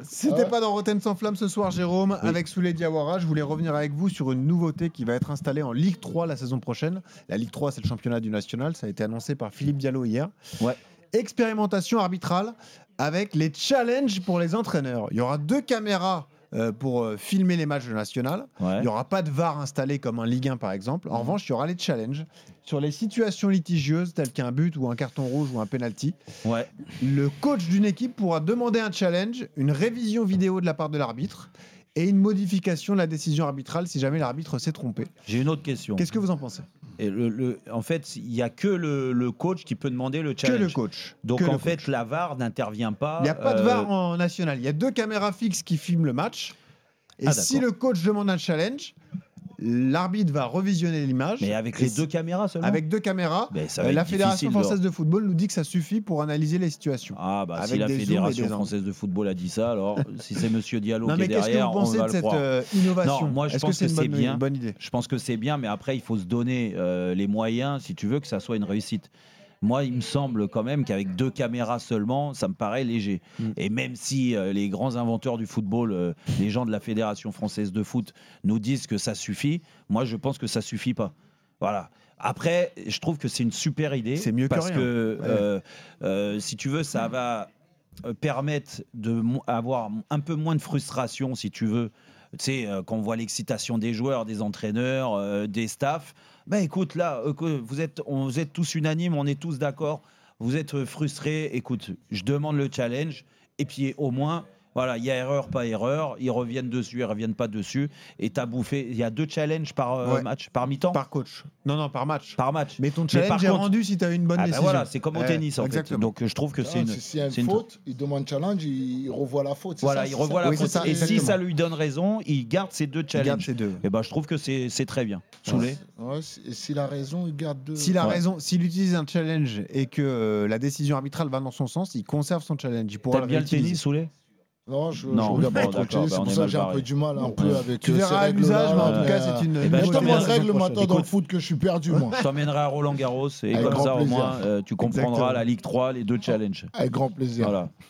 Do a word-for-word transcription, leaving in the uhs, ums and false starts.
C'était Ah. pas dans Rotten sans flamme ce soir, Jérôme, Oui. avec Souley Diawara. Je voulais revenir avec vous sur une nouveauté qui va être installée en Ligue trois la saison prochaine. La Ligue trois, c'est le championnat du national. Ça a été annoncé par Philippe Diallo hier. Ouais. Expérimentation arbitrale avec les challenges pour les entraîneurs. Il y aura deux caméras euh, pour euh, filmer les matchs de national. Ouais. Il n'y aura pas de V A R installé comme un Ligue un par exemple. En Mmh. revanche, il y aura les challenges sur les situations litigieuses telles qu'un but ou un carton rouge ou un penalty. Ouais. Le coach d'une équipe pourra demander un challenge, une révision vidéo de la part de l'arbitre et une modification de la décision arbitrale si jamais l'arbitre s'est trompé. J'ai une autre question. Qu'est-ce que vous en pensez ? Et le, le- en fait, il n'y a que le, le coach qui peut demander le Que challenge. le coach. Donc Que en le fait, coach. la V A R n'intervient pas. Il n'y a pas de euh, V A R en national. Il y a deux caméras fixes qui filment le match. Et Ah, si d'accord. le coach demande un challenge, l'arbitre va revisionner l'image. Mais avec Et les si- deux caméras seulement. Avec deux caméras. Mais ça va Euh, la être Fédération difficile française de- de football nous dit que ça suffit pour analyser les situations. Ah bah Avec si la des zooms et Fédération des angles. française de football a dit ça, alors si c'est Monsieur Diallo Non, qui mais est qu'est-ce que derrière, vous on pensez va de le cette croire. euh, innovation Non, moi, je Est-ce pense que c'est que une c'est bonne, bien. une bonne idée? Je pense que c'est bien, mais après il faut se donner euh, les moyens, si tu veux, que ça soit une réussite. Moi, il me semble quand même qu'avec deux caméras seulement, ça me paraît léger. Mm. Et même si euh, les grands inventeurs du football, euh, les gens de la Fédération française de foot, nous disent que ça suffit, moi, je pense que ça suffit pas. Voilà. Après, je trouve que c'est une super idée. C'est mieux que parce rien. que, Ouais. euh, euh, si tu veux, ça va euh, permettre d'avoir un peu moins de frustration, si tu veux. Tu sais, euh, quand on voit l'excitation des joueurs, des entraîneurs, euh, des staffs, ben écoute, là, euh, que vous êtes, on, vous êtes tous unanimes, on est tous d'accord, vous êtes euh, frustrés, écoute, je demande le challenge, et puis au moins, voilà, il y a erreur, pas erreur, ils reviennent dessus, ils reviennent pas dessus, et t'as bouffé, il y a deux challenges par euh, Ouais. match, par mi-temps, par, Par coach. Non, non, par match. match. Mais ton Mais challenge par est contre- rendu si tu as une bonne Ah ben décision. voilà, c'est comme au Ouais, tennis en exactement. fait. Donc euh, je trouve que c'est Ah, une... si- S'il y a une c'est une- faute, il demande challenge, il revoit la faute. c'est Voilà, ça, il c'est revoit ça la Oui, faute. c'est ça, Et si exactement. ça lui donne raison, il garde ses deux Il garde challenges. ces deux. Et ben je trouve que c'est c'est très bien. Soulé. Ouais, si- et s'il a raison, il garde deux. S'il a Ouais. raison, s'il utilise un challenge et que euh, la décision arbitrale va dans son sens, il conserve son challenge. Il pourra T'aimes bien le réutiliser. tennis, Soulé? Non, je, Non, je regarde bon, pas trop le d'accord, tennis, bah, c'est on pour est ça mal que j'ai un barré. peu du mal un peu Ouais. avec Tu euh, ces verras à règles-là. l'usage, mais en euh, tout cas, c'est une. eh ben, une je Je te nouveauté te mets la un semaine règle prochaine. maintenant dans le Écoute. foot que je suis perdu, moi. Je t'emmènerai à Roland Garros et Avec comme grand ça au plaisir. moins euh, tu comprendras Exactement. la Ligue trois, les deux challenges. Avec grand plaisir. Voilà.